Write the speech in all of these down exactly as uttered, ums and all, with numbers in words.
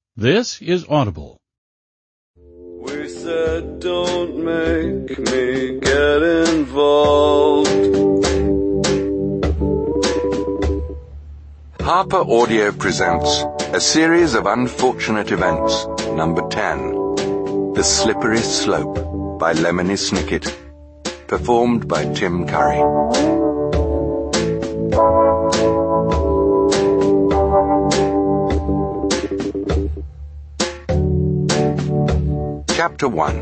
This is Audible. We said don't make me get involved. Harper Audio presents a series of unfortunate events, number ten, The Slippery Slope by Lemony Snicket, performed by Tim Curry. Chapter one.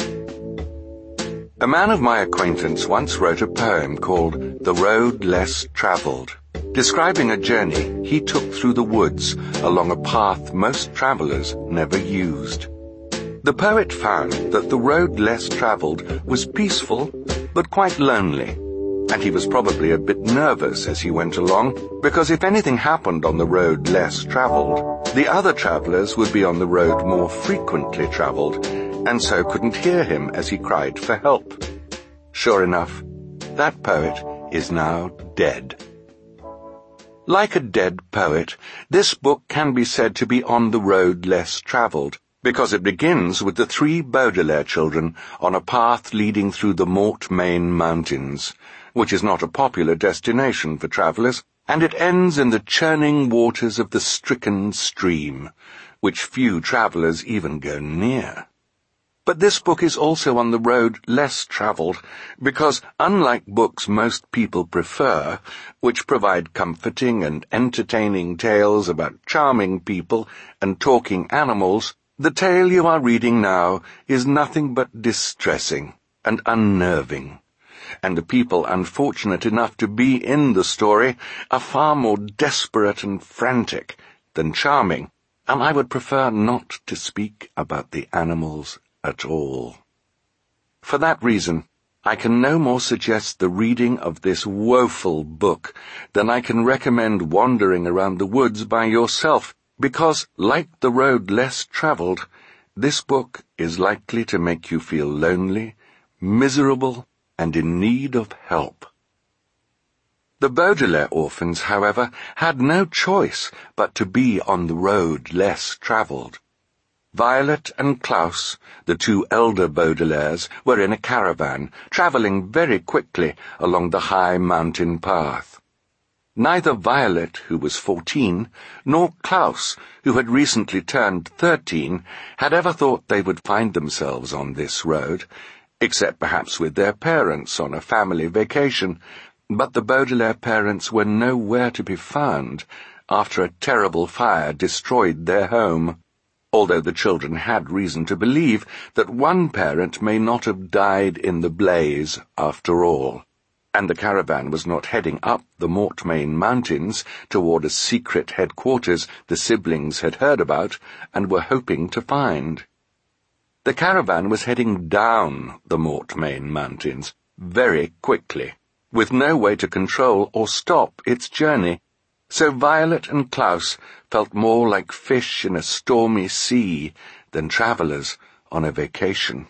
A man of my acquaintance once wrote a poem called The Road Less Travelled, describing a journey he took through the woods along a path most travellers never used. The poet found that the road less travelled was peaceful but quite lonely, and he was probably a bit nervous as he went along, because if anything happened on the road less travelled, the other travellers would be on the road more frequently travelled, and so couldn't hear him as he cried for help. Sure enough, that poet is now dead. Like a dead poet, this book can be said to be on the road less travelled, because it begins with the three Baudelaire children on a path leading through the Morte-Main Mountains, which is not a popular destination for travellers, and it ends in the churning waters of the stricken stream, which few travellers even go near. But this book is also on the road less travelled, because unlike books most people prefer, which provide comforting and entertaining tales about charming people and talking animals, the tale you are reading now is nothing but distressing and unnerving, and the people unfortunate enough to be in the story are far more desperate and frantic than charming, and I would prefer not to speak about the animals at all. For that reason, I can no more suggest the reading of this woeful book than I can recommend wandering around the woods by yourself, because, like The Road Less Travelled, this book is likely to make you feel lonely, miserable, and in need of help. The Baudelaire orphans, however, had no choice but to be on the road less travelled. Violet and Klaus, the two elder Baudelaires, were in a caravan, travelling very quickly along the high mountain path. Neither Violet, who was fourteen, nor Klaus, who had recently turned thirteen, had ever thought they would find themselves on this road, except perhaps with their parents on a family vacation, but the Baudelaire parents were nowhere to be found after a terrible fire destroyed their home, although the children had reason to believe that one parent may not have died in the blaze after all, and the caravan was not heading up the Morte-Main Mountains toward a secret headquarters the siblings had heard about and were hoping to find. The caravan was heading down the Morte-Main Mountains very quickly, with no way to control or stop its journey, so Violet and Klaus felt more like fish in a stormy sea than travellers on a vacation.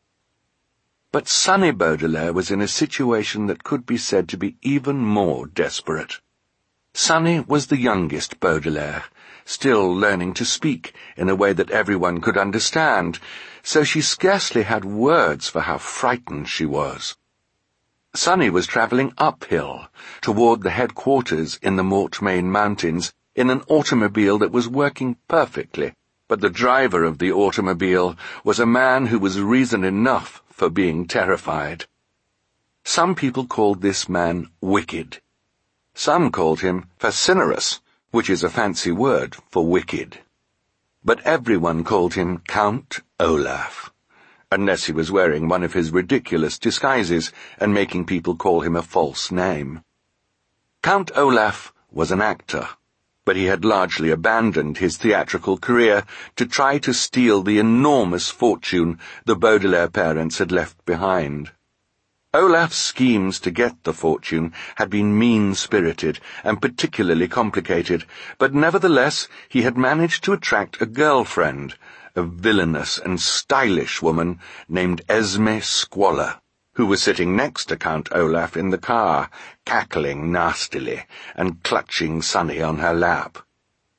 But Sonny Baudelaire was in a situation that could be said to be even more desperate. Sonny was the youngest Baudelaire, still learning to speak in a way that everyone could understand, so she scarcely had words for how frightened she was. Sonny was travelling uphill toward the headquarters in the Morte-Main Mountains in an automobile that was working perfectly, but the driver of the automobile was a man who was reason enough for being terrified. Some people called this man wicked. Some called him fascinerous, which is a fancy word for wicked. But everyone called him Count Olaf, unless he was wearing one of his ridiculous disguises and making people call him a false name. Count Olaf was an actor, but he had largely abandoned his theatrical career to try to steal the enormous fortune the Baudelaire parents had left behind. Olaf's schemes to get the fortune had been mean-spirited and particularly complicated, but nevertheless he had managed to attract a girlfriend, a villainous and stylish woman named Esme Squalor, who was sitting next to Count Olaf in the car, cackling nastily and clutching Sonny on her lap.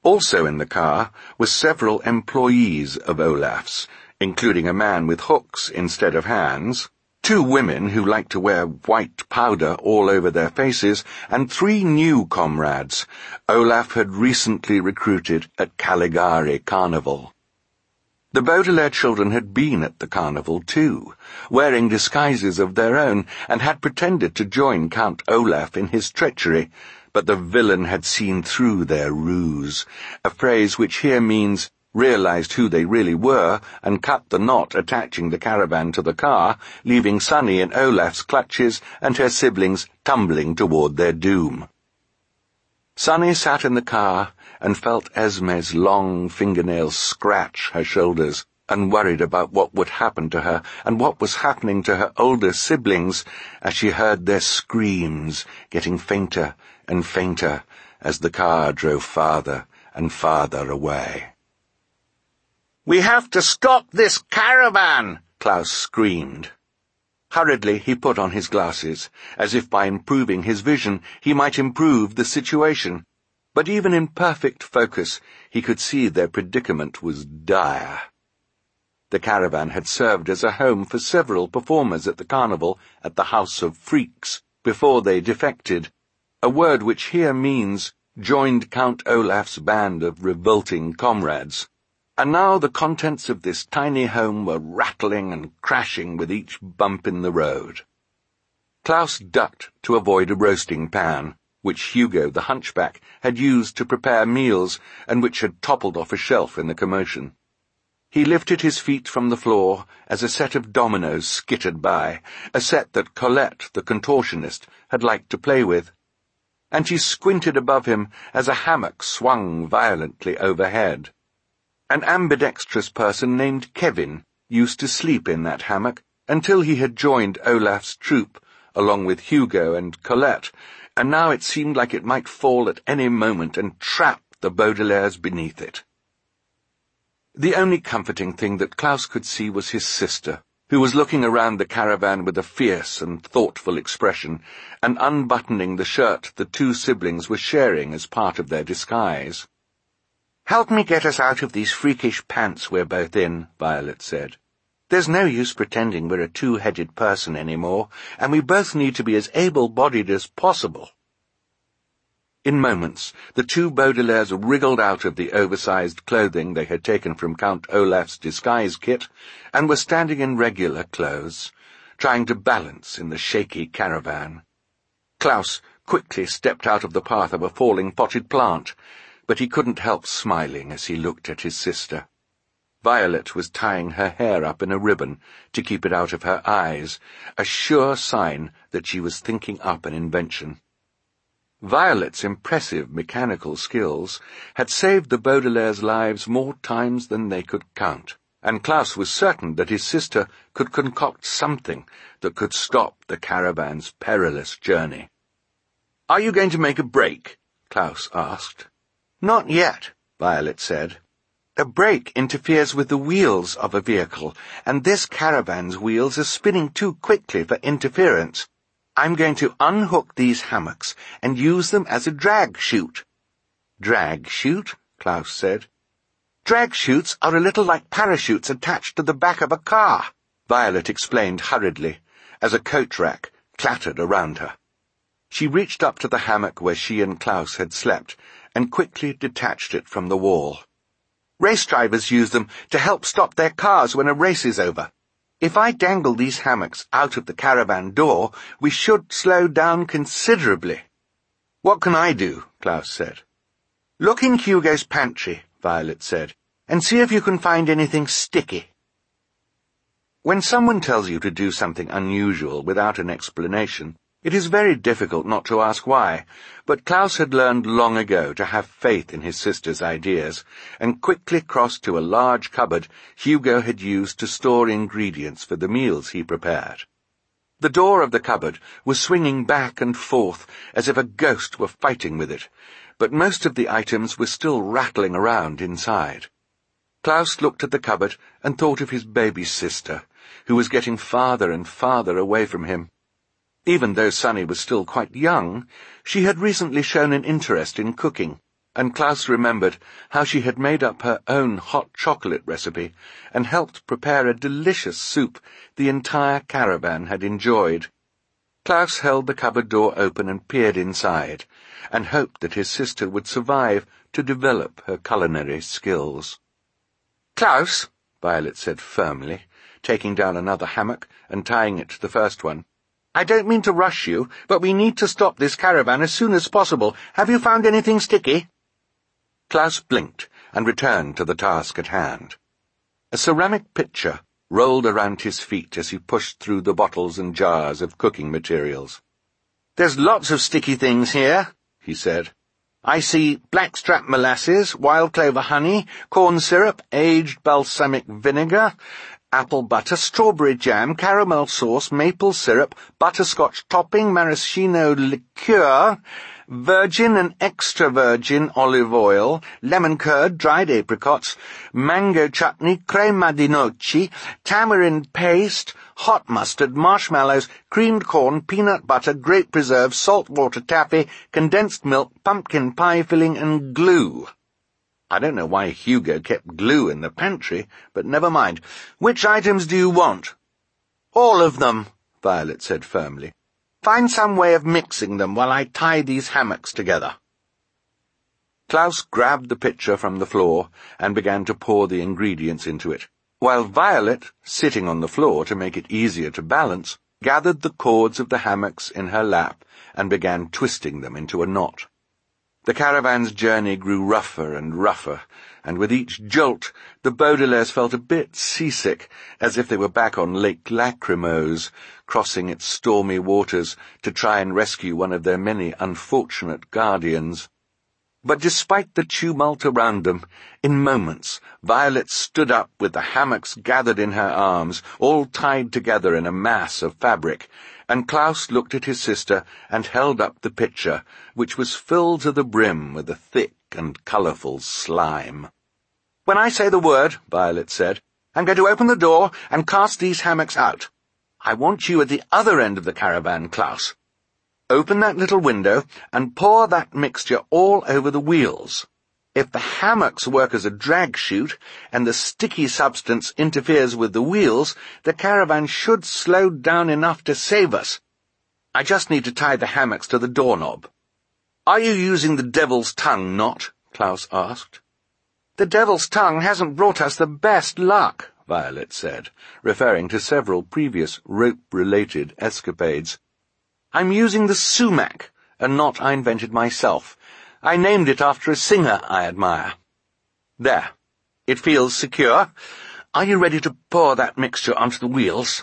Also in the car were several employees of Olaf's, including a man with hooks instead of hands, two women who liked to wear white powder all over their faces, and three new comrades Olaf had recently recruited at Caligari Carnival. The Baudelaire children had been at the carnival too, wearing disguises of their own, and had pretended to join Count Olaf in his treachery, but the villain had seen through their ruse, a phrase which here means realized who they really were and cut the knot attaching the caravan to the car, leaving Sunny in Olaf's clutches and her siblings tumbling toward their doom. Sunny sat in the car and felt Esme's long fingernails scratch her shoulders, and worried about what would happen to her and what was happening to her older siblings as she heard their screams getting fainter and fainter as the car drove farther and farther away. "We have to stop this caravan!" Klaus screamed. Hurriedly he put on his glasses, as if by improving his vision he might improve the situation, but even in perfect focus he could see their predicament was dire. The caravan had served as a home for several performers at the carnival at the House of Freaks before they defected, a word which here means joined Count Olaf's band of revolting comrades. And now the contents of this tiny home were rattling and crashing with each bump in the road. Klaus ducked to avoid a roasting pan, which Hugo the hunchback had used to prepare meals and which had toppled off a shelf in the commotion. He lifted his feet from the floor as a set of dominoes skittered by, a set that Colette the contortionist had liked to play with, and he squinted above him as a hammock swung violently overhead. An ambidextrous person named Kevin used to sleep in that hammock until he had joined Olaf's troop, along with Hugo and Colette, and now it seemed like it might fall at any moment and trap the Baudelaires beneath it. The only comforting thing that Klaus could see was his sister, who was looking around the caravan with a fierce and thoughtful expression, and unbuttoning the shirt the two siblings were sharing as part of their disguise. "Help me get us out of these freakish pants we're both in," Violet said. "There's no use pretending we're a two-headed person anymore, and we both need to be as able-bodied as possible." In moments, the two Baudelaires wriggled out of the oversized clothing they had taken from Count Olaf's disguise kit, and were standing in regular clothes, trying to balance in the shaky caravan. Klaus quickly stepped out of the path of a falling potted plant, but he couldn't help smiling as he looked at his sister. Violet was tying her hair up in a ribbon to keep it out of her eyes, a sure sign that she was thinking up an invention. Violet's impressive mechanical skills had saved the Baudelaires' lives more times than they could count, and Klaus was certain that his sister could concoct something that could stop the caravan's perilous journey. "Are you going to make a break?" Klaus asked. "Not yet," Violet said. "A brake interferes with the wheels of a vehicle, and this caravan's wheels are spinning too quickly for interference. I'm going to unhook these hammocks and use them as a drag chute." "Drag chute?" Klaus said. "Drag chutes are a little like parachutes attached to the back of a car," Violet explained hurriedly, as a coat rack clattered around her. She reached up to the hammock where she and Klaus had slept, and quickly detached it from the wall. "Race drivers use them to help stop their cars when a race is over. If I dangle these hammocks out of the caravan door, we should slow down considerably." "What can I do?" Klaus said. "Look in Hugo's pantry," Violet said, "and see if you can find anything sticky." When someone tells you to do something unusual without an explanation, it is very difficult not to ask why, but Klaus had learned long ago to have faith in his sister's ideas, and quickly crossed to a large cupboard Hugo had used to store ingredients for the meals he prepared. The door of the cupboard was swinging back and forth as if a ghost were fighting with it, but most of the items were still rattling around inside. Klaus looked at the cupboard and thought of his baby sister, who was getting farther and farther away from him. Even though Sunny was still quite young, she had recently shown an interest in cooking, and Klaus remembered how she had made up her own hot chocolate recipe and helped prepare a delicious soup the entire caravan had enjoyed. Klaus held the cupboard door open and peered inside, and hoped that his sister would survive to develop her culinary skills. "Klaus," Violet said firmly, taking down another hammock and tying it to the first one, "I don't mean to rush you, but we need to stop this caravan as soon as possible. Have you found anything sticky?" Klaus blinked and returned to the task at hand. A ceramic pitcher rolled around his feet as he pushed through the bottles and jars of cooking materials. "There's lots of sticky things here," he said. "I see blackstrap molasses, wild clover honey, corn syrup, aged balsamic vinegar, apple butter, strawberry jam, caramel sauce, maple syrup, butterscotch topping, maraschino liqueur, virgin and extra virgin olive oil, lemon curd, dried apricots, mango chutney, crema di noci, tamarind paste, hot mustard, marshmallows, creamed corn, peanut butter, grape preserve, salt water taffy, condensed milk, pumpkin pie filling, and glue. I don't know why Hugo kept glue in the pantry, but never mind. Which items do you want?" "All of them," Violet said firmly. "Find some way of mixing them while I tie these hammocks together." Klaus grabbed the pitcher from the floor and began to pour the ingredients into it, while Violet, sitting on the floor to make it easier to balance, gathered the cords of the hammocks in her lap and began twisting them into a knot. The caravan's journey grew rougher and rougher, and with each jolt the Baudelaires felt a bit seasick, as if they were back on Lake Lachrymose, crossing its stormy waters to try and rescue one of their many unfortunate guardians. But despite the tumult around them, in moments Violet stood up with the hammocks gathered in her arms, all tied together in a mass of fabric, and Klaus looked at his sister and held up the pitcher, which was filled to the brim with a thick and colourful slime. "When I say the word," Violet said, "I'm going to open the door and cast these hammocks out. I want you at the other end of the caravan, Klaus. Open that little window and pour that mixture all over the wheels. If the hammocks work as a drag chute and the sticky substance interferes with the wheels, the caravan should slow down enough to save us. I just need to tie the hammocks to the doorknob." "Are you using the devil's tongue knot?" Klaus asked. "The devil's tongue hasn't brought us the best luck," Violet said, referring to several previous rope-related escapades. "I'm using the sumac, a knot I invented myself. I named it after a singer I admire. There. It feels secure. Are you ready to pour that mixture onto the wheels?"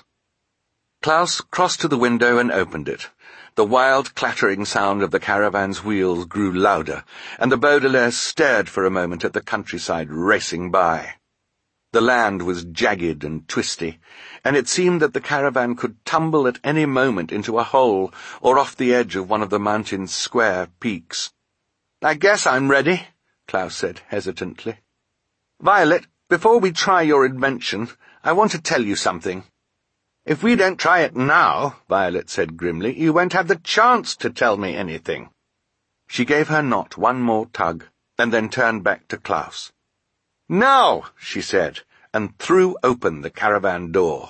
Klaus crossed to the window and opened it. The wild clattering sound of the caravan's wheels grew louder, and the Baudelaires stared for a moment at the countryside racing by. The land was jagged and twisty, and it seemed that the caravan could tumble at any moment into a hole or off the edge of one of the mountain's square peaks. "I guess I'm ready," Klaus said hesitantly. "Violet, before we try your invention, I want to tell you something." "If we don't try it now," Violet said grimly, "you won't have the chance to tell me anything." She gave her knot one more tug, and then turned back to Klaus. "Now," she said, and threw open the caravan door.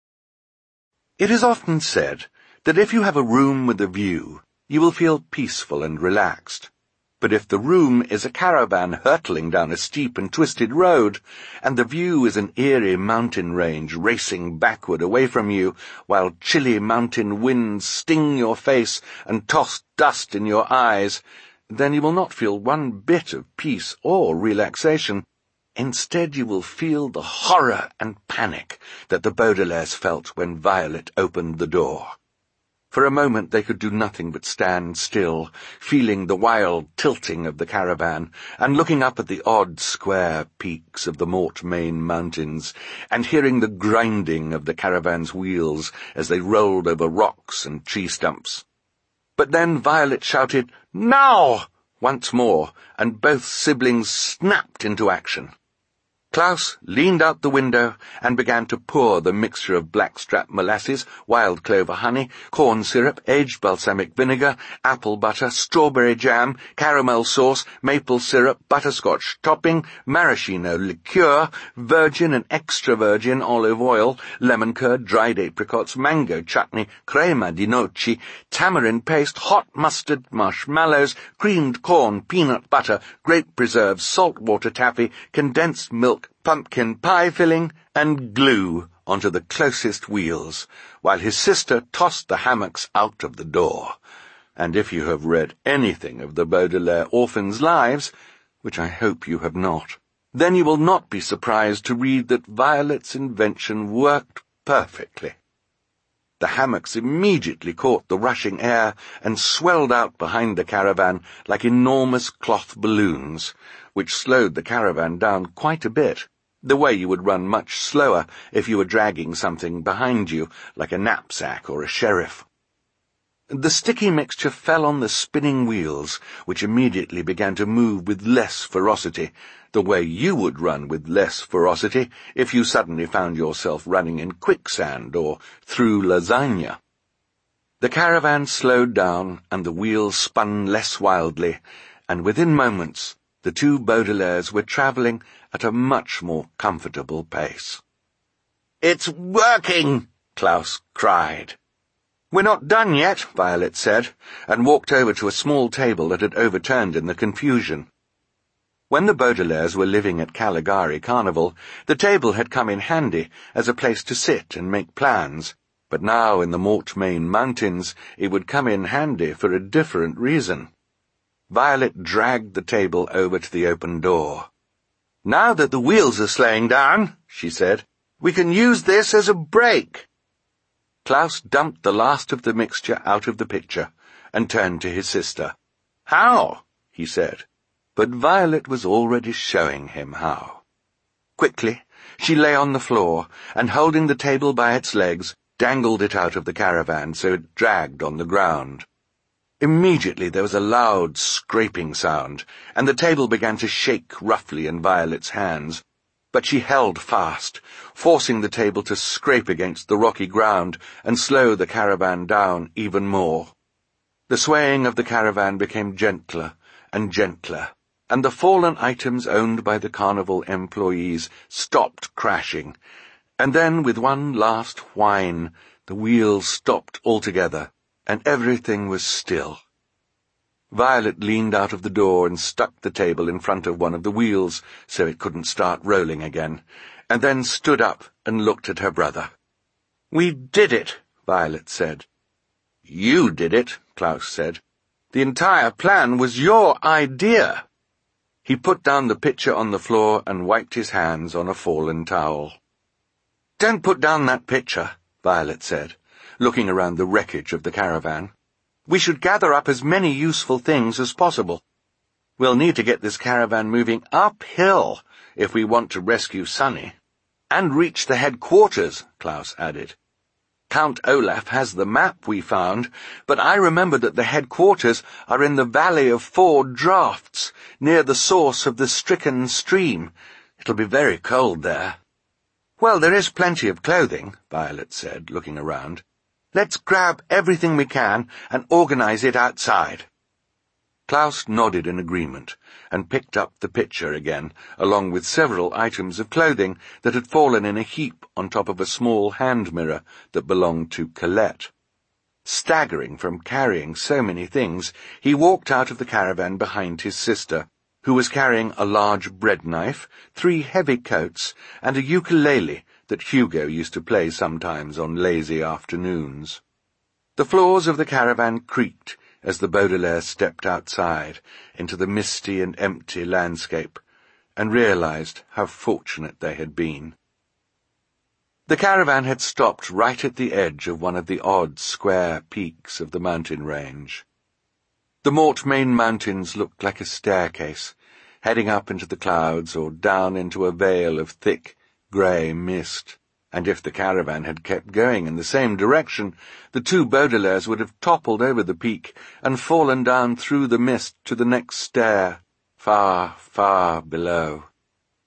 It is often said that if you have a room with a view, you will feel peaceful and relaxed. But if the room is a caravan hurtling down a steep and twisted road, and the view is an eerie mountain range racing backward away from you, while chilly mountain winds sting your face and toss dust in your eyes, then you will not feel one bit of peace or relaxation. Instead, you will feel the horror and panic that the Baudelaires felt when Violet opened the door. For a moment they could do nothing but stand still, feeling the wild tilting of the caravan, and looking up at the odd square peaks of the Mortmain Mountains, and hearing the grinding of the caravan's wheels as they rolled over rocks and tree stumps. But then Violet shouted, "Now!" once more, and both siblings snapped into action. Klaus leaned out the window and began to pour the mixture of blackstrap molasses, wild clover honey, corn syrup, aged balsamic vinegar, apple butter, strawberry jam, caramel sauce, maple syrup, butterscotch topping, maraschino liqueur, virgin and extra virgin olive oil, lemon curd, dried apricots, mango chutney, crema di noci, tamarind paste, hot mustard, marshmallows, creamed corn, peanut butter, grape preserves, saltwater taffy, condensed milk, pumpkin pie filling, and glue onto the closest wheels, while his sister tossed the hammocks out of the door. And if you have read anything of the Baudelaire orphans' lives, which I hope you have not, then you will not be surprised to read that Violet's invention worked perfectly. The hammocks immediately caught the rushing air and swelled out behind the caravan like enormous cloth balloons, which slowed the caravan down quite a bit, the way you would run much slower if you were dragging something behind you, like a knapsack or a sheriff. The sticky mixture fell on the spinning wheels, which immediately began to move with less ferocity, the way you would run with less ferocity if you suddenly found yourself running in quicksand or through lasagna. The caravan slowed down and the wheels spun less wildly, and within moments the two Baudelaires were travelling at a much more comfortable pace. "It's working!" Klaus cried. "We're not done yet," Violet said, and walked over to a small table that had overturned in the confusion. When the Baudelaires were living at Caligari Carnival, the table had come in handy as a place to sit and make plans, but now in the Mortmain Mountains it would come in handy for a different reason. Violet dragged the table over to the open door. "Now that the wheels are slowing down," she said, "we can use this as a break." Klaus dumped the last of the mixture out of the pitcher and turned to his sister. "How?" he said, but Violet was already showing him how. Quickly, she lay on the floor and, holding the table by its legs, dangled it out of the caravan so it dragged on the ground. Immediately there was a loud scraping sound, and the table began to shake roughly in Violet's hands, but she held fast, forcing the table to scrape against the rocky ground and slow the caravan down even more. The swaying of the caravan became gentler and gentler, and the fallen items owned by the carnival employees stopped crashing, and then with one last whine the wheels stopped altogether, and everything was still. Violet leaned out of the door and stuck the table in front of one of the wheels so it couldn't start rolling again, and then stood up and looked at her brother. "We did it," Violet said. "You did it," Klaus said. "The entire plan was your idea." He put down the pitcher on the floor and wiped his hands on a fallen towel. "Don't put down that pitcher," Violet said, looking around the wreckage of the caravan. "We should gather up as many useful things as possible. We'll need to get this caravan moving uphill if we want to rescue Sonny. And reach the headquarters," Klaus added. "Count Olaf has the map we found, but I remember that the headquarters are in the Valley of Four Draughts, near the source of the stricken stream. It'll be very cold there." "Well, there is plenty of clothing," Violet said, looking around. "Let's grab everything we can and organize it outside." Klaus nodded in agreement and picked up the pitcher again, along with several items of clothing that had fallen in a heap on top of a small hand mirror that belonged to Colette. Staggering from carrying so many things, he walked out of the caravan behind his sister, who was carrying a large bread knife, three heavy coats, and a ukulele that Hugo used to play sometimes on lazy afternoons. The floors of the caravan creaked as the Baudelaire stepped outside into the misty and empty landscape and realized how fortunate they had been. The caravan had stopped right at the edge of one of the odd square peaks of the mountain range. The Mortmain Mountains looked like a staircase, heading up into the clouds or down into a veil of thick, grey mist, and if the caravan had kept going in the same direction, the two Baudelaires would have toppled over the peak and fallen down through the mist to the next stair, far, far below.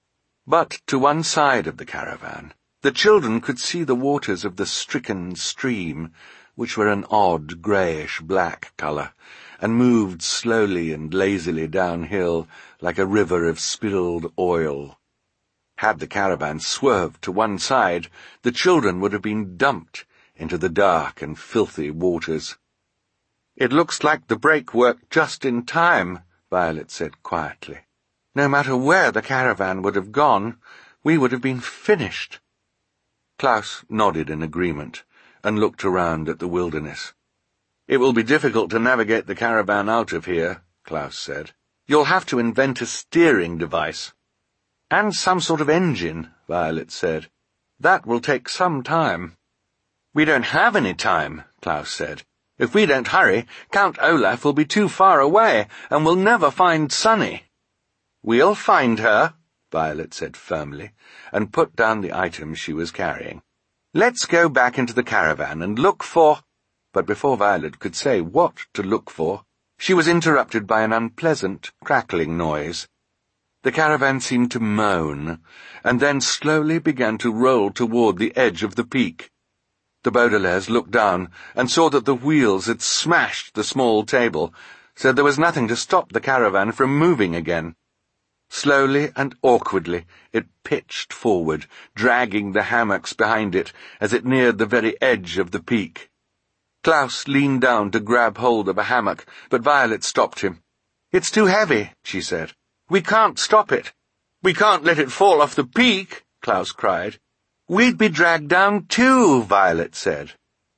But to one side of the caravan, the children could see the waters of the stricken stream, which were an odd greyish-black colour, and moved slowly and lazily downhill like a river of spilled oil. Had the caravan swerved to one side, the children would have been dumped into the dark and filthy waters. "It looks like the break worked just in time," Violet said quietly. "No matter where the caravan would have gone, we would have been finished." Klaus nodded in agreement and looked around at the wilderness. "It will be difficult to navigate the caravan out of here," Klaus said. "You'll have to invent a steering device." "And some sort of engine," Violet said. "That will take some time." "We don't have any time," Klaus said. "If we don't hurry, Count Olaf will be too far away, and we'll never find Sunny." "We'll find her," Violet said firmly, and put down the items she was carrying. "Let's go back into the caravan and look for—" But before Violet could say what to look for, she was interrupted by an unpleasant, crackling noise. The caravan seemed to moan, and then slowly began to roll toward the edge of the peak. The Baudelaires looked down and saw that the wheels had smashed the small table, so there was nothing to stop the caravan from moving again. Slowly and awkwardly it pitched forward, dragging the hammocks behind it as it neared the very edge of the peak. Klaus leaned down to grab hold of a hammock, but Violet stopped him. "It's too heavy," she said. "We can't stop it." "We can't let it fall off the peak," Klaus cried. "We'd be dragged down too," Violet said.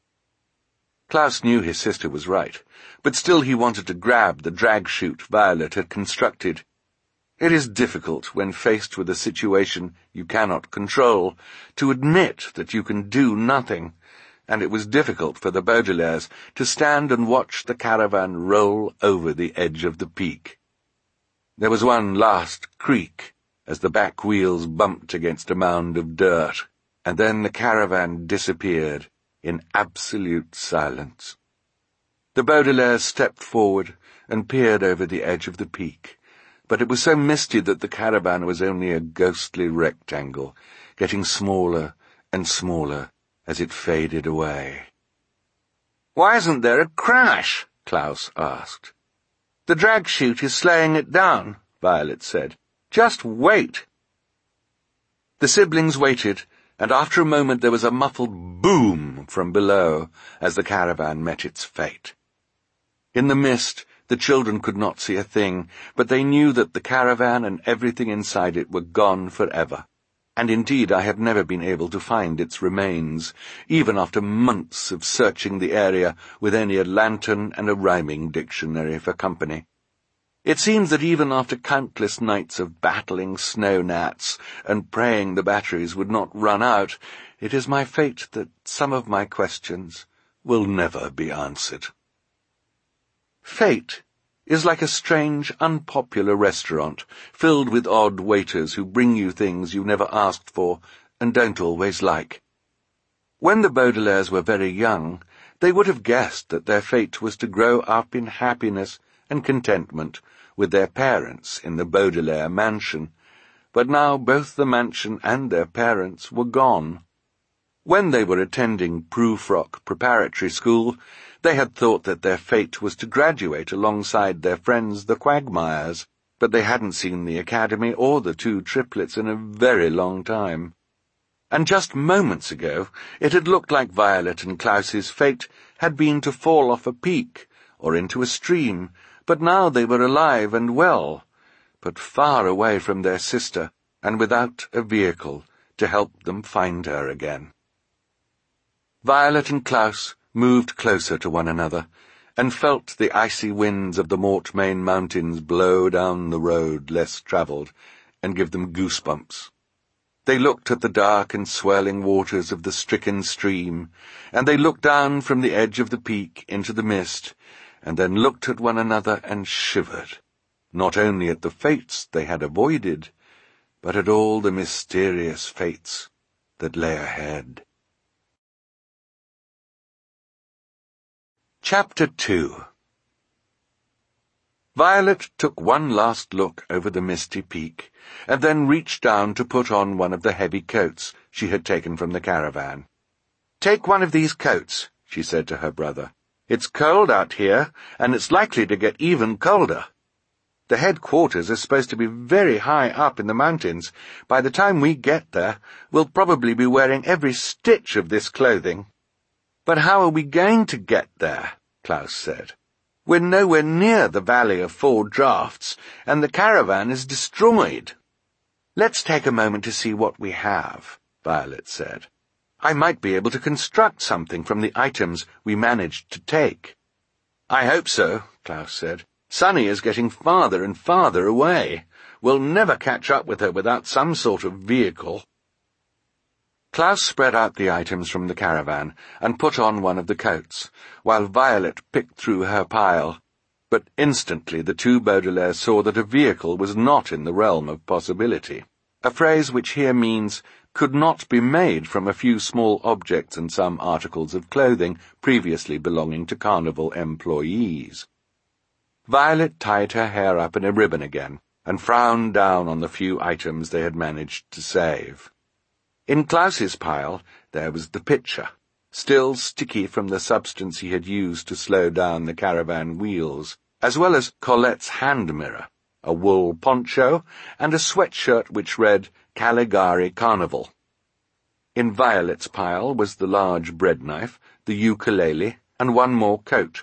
Klaus knew his sister was right, but still he wanted to grab the drag chute Violet had constructed. It is difficult, when faced with a situation you cannot control, to admit that you can do nothing, and it was difficult for the Baudelaires to stand and watch the caravan roll over the edge of the peak. There was one last creak as the back wheels bumped against a mound of dirt, and then the caravan disappeared in absolute silence. The Baudelaires stepped forward and peered over the edge of the peak, but it was so misty that the caravan was only a ghostly rectangle, getting smaller and smaller as it faded away. "Why isn't there a crash?" Klaus asked. "The drag chute is slowing it down," Violet said. "Just wait." The siblings waited, and after a moment there was a muffled boom from below as the caravan met its fate. In the mist, the children could not see a thing, but they knew that the caravan and everything inside it were gone forever. And indeed I have never been able to find its remains, even after months of searching the area with only a lantern and a rhyming dictionary for company. It seems that even after countless nights of battling snow gnats and praying the batteries would not run out, it is my fate that some of my questions will never be answered. Fate is like a strange, unpopular restaurant, filled with odd waiters who bring you things you never asked for and don't always like. When the Baudelaires were very young, they would have guessed that their fate was to grow up in happiness and contentment with their parents in the Baudelaire mansion, but now both the mansion and their parents were gone. When they were attending Prufrock Preparatory School, they had thought that their fate was to graduate alongside their friends the Quagmires, but they hadn't seen the academy or the two triplets in a very long time. And just moments ago, it had looked like Violet and Klaus's fate had been to fall off a peak or into a stream, but now they were alive and well, but far away from their sister and without a vehicle to help them find her again. Violet and Klaus moved closer to one another, and felt the icy winds of the Mortmain Mountains blow down the road less travelled, and give them goosebumps. They looked at the dark and swirling waters of the stricken stream, and they looked down from the edge of the peak into the mist, and then looked at one another and shivered, not only at the fates they had avoided, but at all the mysterious fates that lay ahead. Chapter two. Violet took one last look over the misty peak, and then reached down to put on one of the heavy coats she had taken from the caravan. "Take one of these coats," she said to her brother. "It's cold out here, and it's likely to get even colder. The headquarters are supposed to be very high up in the mountains. By the time we get there, we'll probably be wearing every stitch of this clothing." "But how are we going to get there?" Klaus said. "We're nowhere near the Valley of Four Drafts, and the caravan is destroyed." "Let's take a moment to see what we have," Violet said. "I might be able to construct something from the items we managed to take." "I hope so," Klaus said. "Sunny is getting farther and farther away. We'll never catch up with her without some sort of vehicle." Klaus spread out the items from the caravan and put on one of the coats, while Violet picked through her pile. But instantly the two Baudelaires saw that a vehicle was not in the realm of possibility, a phrase which here means could not be made from a few small objects and some articles of clothing previously belonging to Carnival employees. Violet tied her hair up in a ribbon again and frowned down on the few items they had managed to save. In Klaus's pile there was the pitcher, still sticky from the substance he had used to slow down the caravan wheels, as well as Colette's hand mirror, a wool poncho, and a sweatshirt which read Caligari Carnival. In Violet's pile was the large bread knife, the ukulele, and one more coat.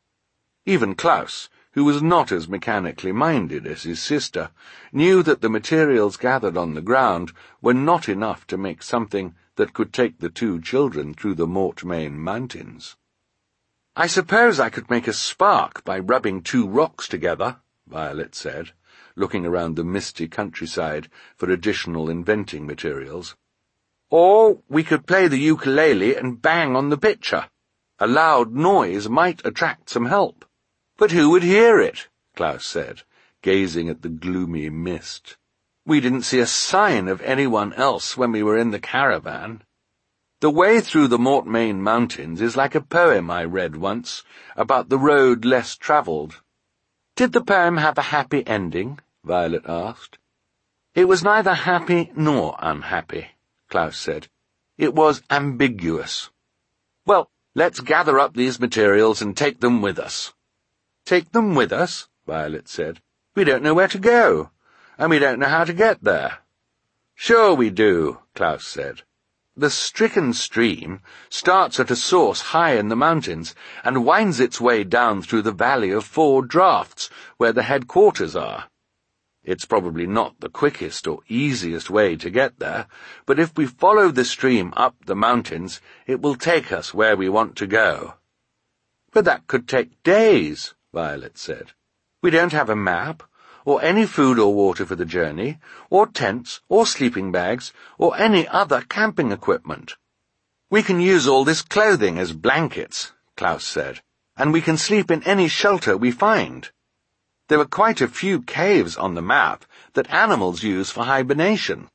Even Klaus, who was not as mechanically minded as his sister, knew that the materials gathered on the ground were not enough to make something that could take the two children through the Mortmain Mountains. "I suppose I could make a spark by rubbing two rocks together," Violet said, looking around the misty countryside for additional inventing materials. "Or we could play the ukulele and bang on the pitcher. A loud noise might attract some help." "But who would hear it?" Klaus said, gazing at the gloomy mist. "We didn't see a sign of anyone else when we were in the caravan. The way through the Mortmain Mountains is like a poem I read once, about the road less travelled." "Did the poem have a happy ending?" Violet asked. "It was neither happy nor unhappy," Klaus said. "It was ambiguous." "Well, let's gather up these materials and take them with us." "Take them with us?" Violet said. "We don't know where to go, and we don't know how to get there." "Sure we do," Klaus said. "The stricken stream starts at a source high in the mountains and winds its way down through the Valley of Four Drafts, where the headquarters are. It's probably not the quickest or easiest way to get there, but if we follow the stream up the mountains, it will take us where we want to go." "But that could take days," Violet said. "We don't have a map, or any food or water for the journey, or tents, or sleeping bags, or any other camping equipment." "We can use all this clothing as blankets," Klaus said, "and we can sleep in any shelter we find. There are quite a few caves on the map that animals use for hibernation."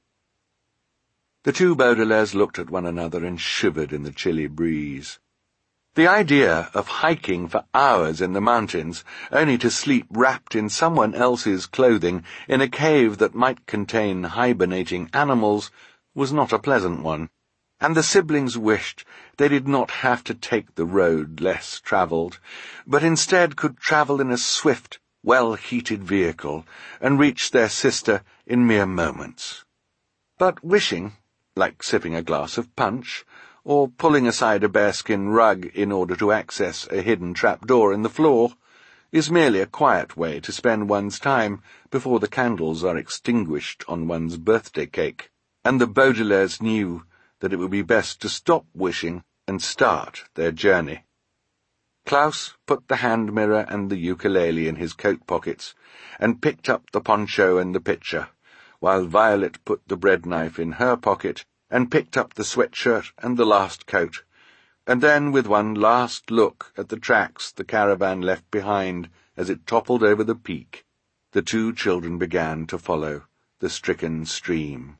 The two Baudelaires looked at one another and shivered in the chilly breeze. The idea of hiking for hours in the mountains, only to sleep wrapped in someone else's clothing in a cave that might contain hibernating animals, was not a pleasant one, and the siblings wished they did not have to take the road less travelled, but instead could travel in a swift, well-heated vehicle and reach their sister in mere moments. But wishing, like sipping a glass of punch, or pulling aside a bearskin rug in order to access a hidden trapdoor in the floor, is merely a quiet way to spend one's time before the candles are extinguished on one's birthday cake, and the Baudelaires knew that it would be best to stop wishing and start their journey. Klaus put the hand mirror and the ukulele in his coat pockets and picked up the poncho and the pitcher, while Violet put the bread knife in her pocket and picked up the sweatshirt and the last coat, and then, with one last look at the tracks the caravan left behind as it toppled over the peak, the two children began to follow the stricken stream.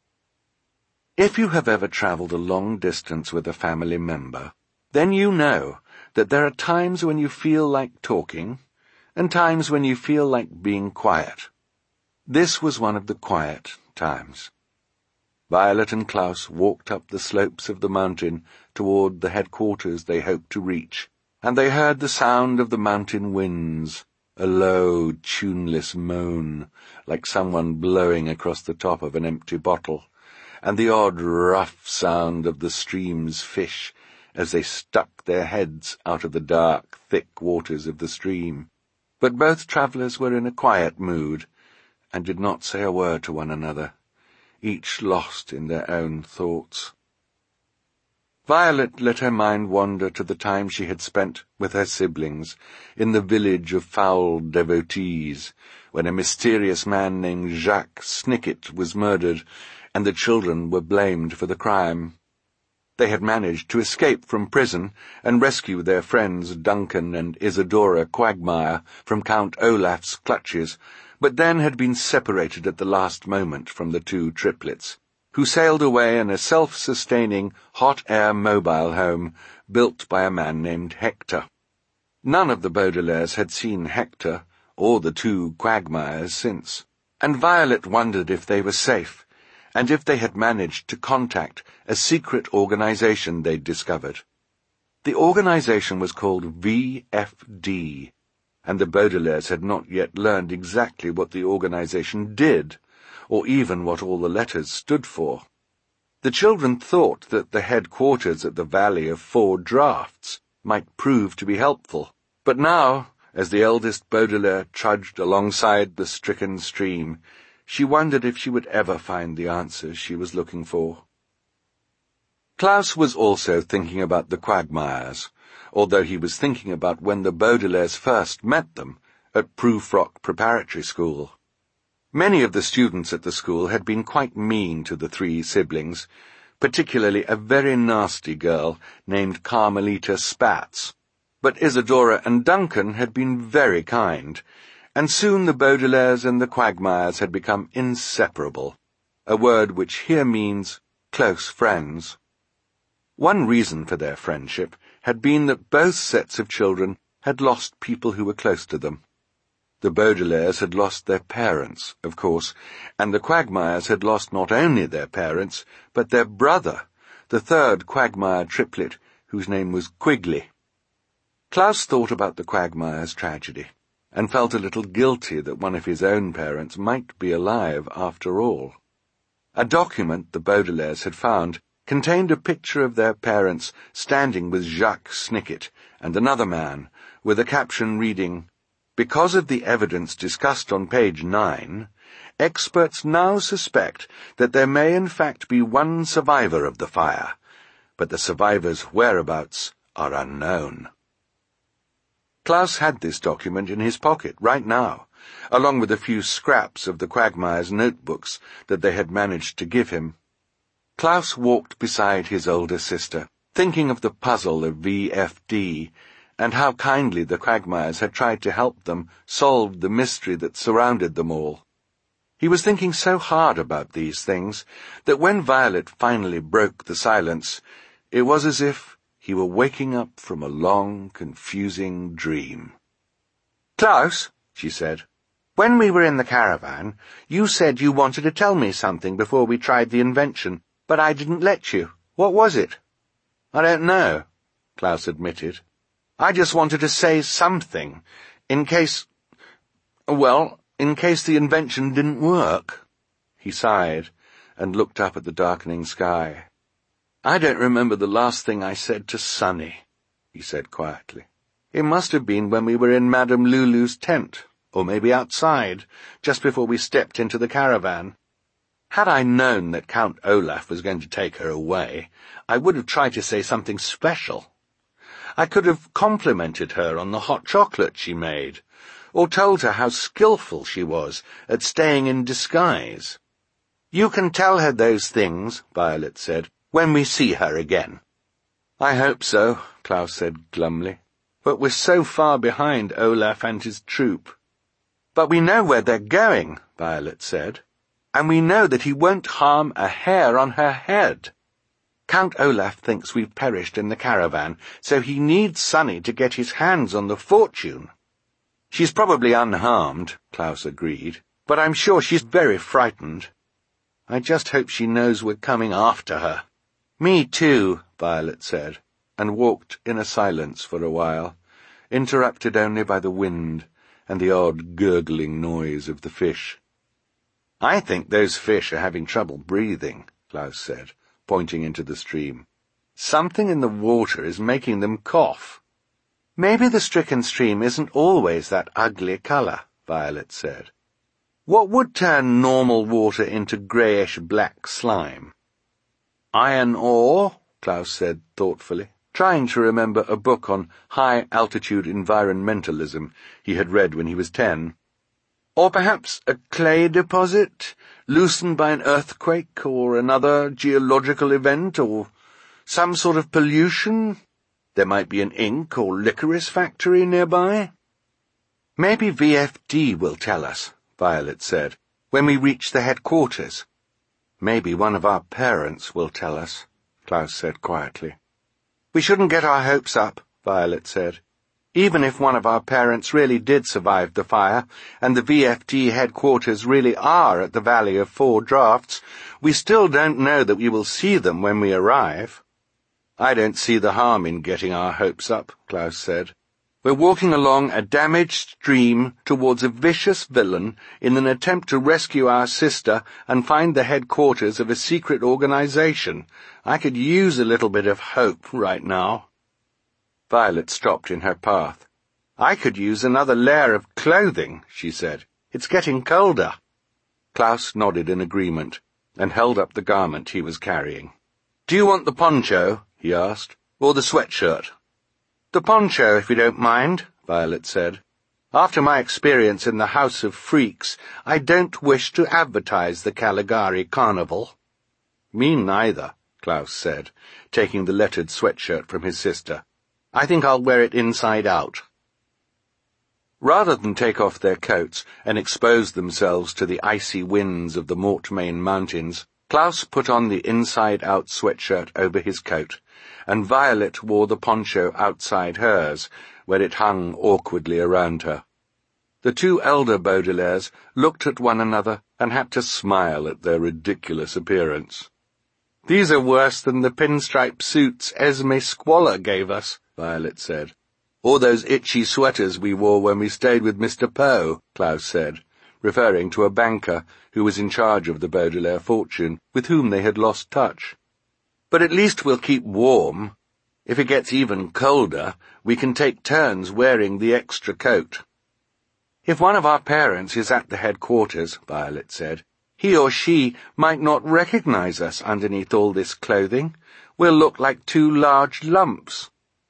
If you have ever travelled a long distance with a family member, then you know that there are times when you feel like talking, and times when you feel like being quiet. This was one of the quiet times. Violet and Klaus walked up the slopes of the mountain toward the headquarters they hoped to reach, and they heard the sound of the mountain winds, a low, tuneless moan, like someone blowing across the top of an empty bottle, and the odd rough sound of the stream's fish as they stuck their heads out of the dark, thick waters of the stream. But both travellers were in a quiet mood, and did not say a word to one another, each lost in their own thoughts. Violet let her mind wander to the time she had spent with her siblings in the village of foul devotees, when a mysterious man named Jacques Snicket was murdered, and the children were blamed for the crime. They had managed to escape from prison and rescue their friends Duncan and Isadora Quagmire from Count Olaf's clutches, but then had been separated at the last moment from the two triplets, who sailed away in a self-sustaining hot-air mobile home built by a man named Hector. None of the Baudelaires had seen Hector or the two Quagmires since, and Violet wondered if they were safe, and if they had managed to contact a secret organization they'd discovered. The organization was called V F D, and the Baudelaires had not yet learned exactly what the organization did, or even what all the letters stood for. The children thought that the headquarters at the Valley of Four Draughts might prove to be helpful, but now, as the eldest Baudelaire trudged alongside the stricken stream, she wondered if she would ever find the answers she was looking for. Klaus was also thinking about the Quagmires, although he was thinking about when the Baudelaires first met them at Prufrock Preparatory School. Many of the students at the school had been quite mean to the three siblings, particularly a very nasty girl named Carmelita Spatz. But Isadora and Duncan had been very kind, and soon the Baudelaires and the Quagmires had become inseparable, a word which here means close friends. One reason for their friendship had been that both sets of children had lost people who were close to them. The Baudelaires had lost their parents, of course, and the Quagmires had lost not only their parents, but their brother, the third Quagmire triplet, whose name was Quigley. Klaus thought about the Quagmires' tragedy, and felt a little guilty that one of his own parents might be alive after all. A document the Baudelaires had found contained a picture of their parents standing with Jacques Snicket and another man, with a caption reading, "Because of the evidence discussed on page nine, experts now suspect that there may in fact be one survivor of the fire, but the survivor's whereabouts are unknown." Klaus had this document in his pocket right now, along with a few scraps of the Quagmires' notebooks that they had managed to give him. Klaus walked beside his older sister, thinking of the puzzle of V F D, and how kindly the Quagmires had tried to help them solve the mystery that surrounded them all. He was thinking so hard about these things that when Violet finally broke the silence, it was as if he were waking up from a long, confusing dream. "Klaus," she said, "when we were in the caravan, you said you wanted to tell me something before we tried the invention, but I didn't let you. What was it?" "I don't know," Klaus admitted. "I just wanted to say something, in case... well, in case the invention didn't work." He sighed and looked up at the darkening sky. "I don't remember the last thing I said to Sonny," he said quietly. "It must have been when we were in Madame Lulu's tent, or maybe outside, just before we stepped into the caravan. Had I known that Count Olaf was going to take her away, I would have tried to say something special. I could have complimented her on the hot chocolate she made, or told her how skillful she was at staying in disguise." "You can tell her those things," Violet said, "when we see her again." "I hope so," Klaus said glumly. "But we're so far behind Olaf and his troop." "But we know where they're going," Violet said, "and we know that he won't harm a hair on her head. Count Olaf thinks we've perished in the caravan, so he needs Sonny to get his hands on the fortune." She's probably unharmed, Klaus agreed, but I'm sure she's very frightened. I just hope she knows we're coming after her. Me too, Violet said, and walked in a silence for a while, interrupted only by the wind and the odd gurgling noise of the fish. I think those fish are having trouble breathing, Klaus said, pointing into the stream. Something in the water is making them cough. Maybe the stricken stream isn't always that ugly colour, Violet said. What would turn normal water into greyish-black slime? Iron ore, Klaus said thoughtfully, trying to remember a book on high-altitude environmentalism he had read when he was ten. Or perhaps a clay deposit, loosened by an earthquake or another geological event, or some sort of pollution. There might be an ink or licorice factory nearby. Maybe V F D will tell us, Violet said, when we reach the headquarters. Maybe one of our parents will tell us, Klaus said quietly. We shouldn't get our hopes up, Violet said. Even if one of our parents really did survive the fire, and the V F D headquarters really are at the Valley of Four Drafts, we still don't know that we will see them when we arrive. I don't see the harm in getting our hopes up, Klaus said. We're walking along a damaged stream towards a vicious villain in an attempt to rescue our sister and find the headquarters of a secret organization. I could use a little bit of hope right now. Violet stopped in her path. I could use another layer of clothing, she said. It's getting colder. Klaus nodded in agreement and held up the garment he was carrying. Do you want the poncho, he asked, or the sweatshirt? The poncho, if you don't mind, Violet said. After my experience in the House of Freaks, I don't wish to advertise the Caligari Carnival. Me neither, Klaus said, taking the lettered sweatshirt from his sister. I think I'll wear it inside out. Rather than take off their coats and expose themselves to the icy winds of the Mortmain Mountains, Klaus put on the inside-out sweatshirt over his coat, and Violet wore the poncho outside hers, where it hung awkwardly around her. The two elder Baudelaires looked at one another and had to smile at their ridiculous appearance. These are worse than the pinstripe suits Esme Squalor gave us, Violet said. Or those itchy sweaters we wore when we stayed with Mister Poe, Klaus said, referring to a banker who was in charge of the Baudelaire fortune, with whom they had lost touch. But at least we'll keep warm. If it gets even colder, we can take turns wearing the extra coat. If one of our parents is at the headquarters, Violet said, he or she might not recognize us underneath all this clothing. We'll look like two large lumps.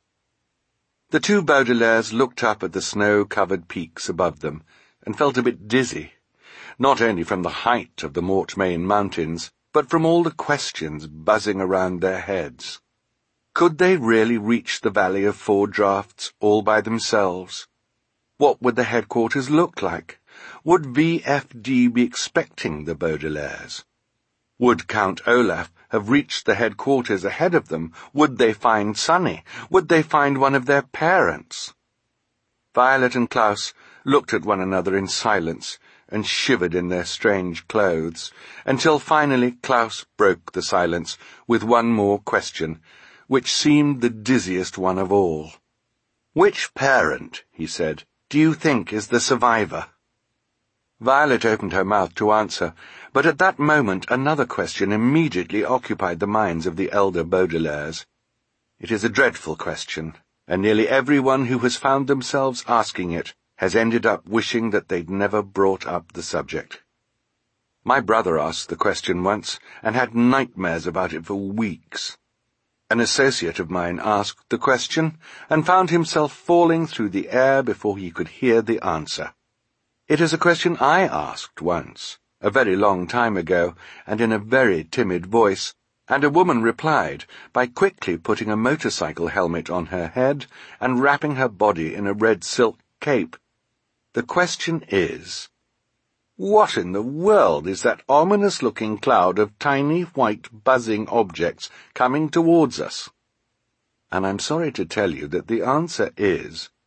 The two Baudelaires looked up at the snow-covered peaks above them and felt a bit dizzy, not only from the height of the Mortmain Mountains, but from all the questions buzzing around their heads. Could they really reach the Valley of Four Drafts all by themselves? What would the headquarters look like? Would V F D be expecting the Baudelaires? Would Count Olaf have reached the headquarters ahead of them? Would they find Sonny? Would they find one of their parents? Violet and Klaus looked at one another in silence and shivered in their strange clothes, until finally Klaus broke the silence with one more question, which seemed the dizziest one of all. Which parent, he said, do you think is the survivor? Violet opened her mouth to answer, but at that moment another question immediately occupied the minds of the elder Baudelaires. It is a dreadful question, and nearly everyone who has found themselves asking it has ended up wishing that they'd never brought up the subject. My brother asked the question once, and had nightmares about it for weeks. An associate of mine asked the question, and found himself falling through the air before he could hear the answer. It is a question I asked once, a very long time ago, and in a very timid voice, and a woman replied by quickly putting a motorcycle helmet on her head and wrapping her body in a red silk cape. The question is, what in the world is that ominous-looking cloud of tiny white buzzing objects coming towards us? And I'm sorry to tell you that the answer is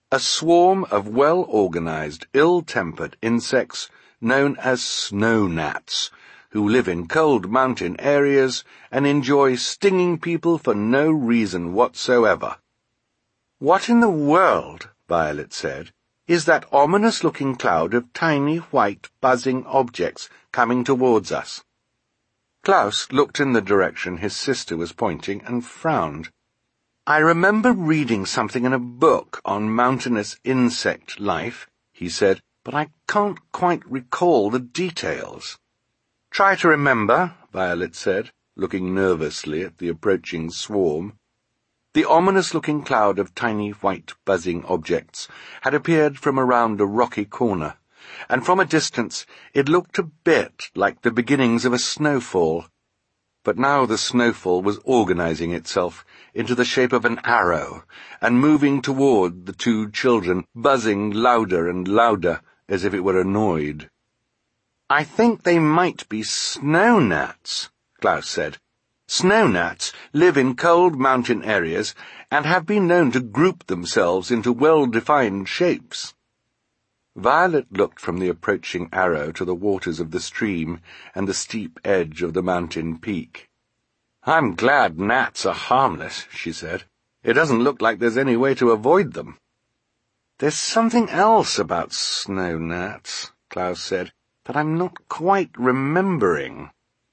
a swarm of well-organized, ill-tempered insects known as snow gnats, who live in cold mountain areas and enjoy stinging people for no reason whatsoever. "What in the world," Violet said, "is that ominous-looking cloud of tiny, white, buzzing objects coming towards us?" Klaus looked in the direction his sister was pointing and frowned. "I remember reading something in a book on mountainous insect life," he said, "but I can't quite recall the details." "Try to remember," Violet said, looking nervously at the approaching swarm. The ominous-looking cloud of tiny white buzzing objects had appeared from around a rocky corner, and from a distance it looked a bit like the beginnings of a snowfall. But now the snowfall was organizing itself into the shape of an arrow and moving toward the two children, buzzing louder and louder as if it were annoyed. "I think they might be snow gnats," Klaus said. "Snow gnats live in cold mountain areas and have been known to group themselves into well-defined shapes." Violet looked from the approaching arrow to the waters of the stream and the steep edge of the mountain peak. "I'm glad gnats are harmless," she said. "It doesn't look like there's any way to avoid them." "There's something else about snow gnats," Klaus said, "but I'm not quite remembering."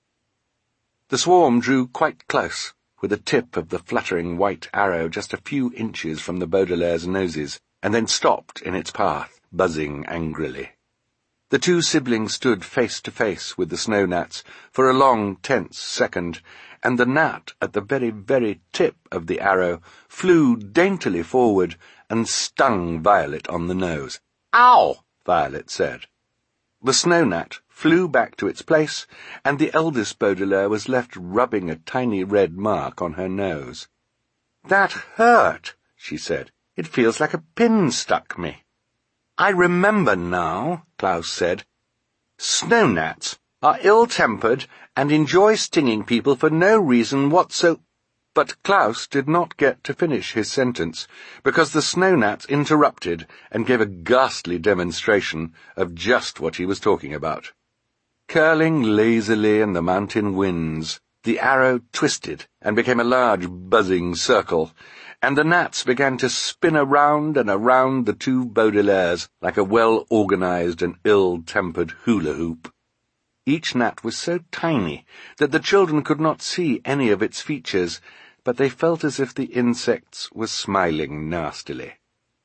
The swarm drew quite close, with the tip of the fluttering white arrow just a few inches from the Baudelaire's noses, and then stopped in its path, buzzing angrily. The two siblings stood face to face with the snow gnats for a long, tense second, and the gnat at the very, very tip of the arrow flew daintily forward and stung Violet on the nose. "Ow!" Violet said. The snow gnat flew back to its place, and the eldest Baudelaire was left rubbing a tiny red mark on her nose. "That hurt," she said. "It feels like a pin stuck me." "I remember now," Klaus said. "Snow gnats are ill-tempered and enjoy stinging people for no reason whatso—" But Klaus did not get to finish his sentence, because the snow gnats interrupted and gave a ghastly demonstration of just what he was talking about. Curling lazily in the mountain winds, the arrow twisted and became a large buzzing circle, and the gnats began to spin around and around the two Baudelaires like a well-organized and ill-tempered hula hoop. Each gnat was so tiny that the children could not see any of its features, but they felt as if the insects were smiling nastily.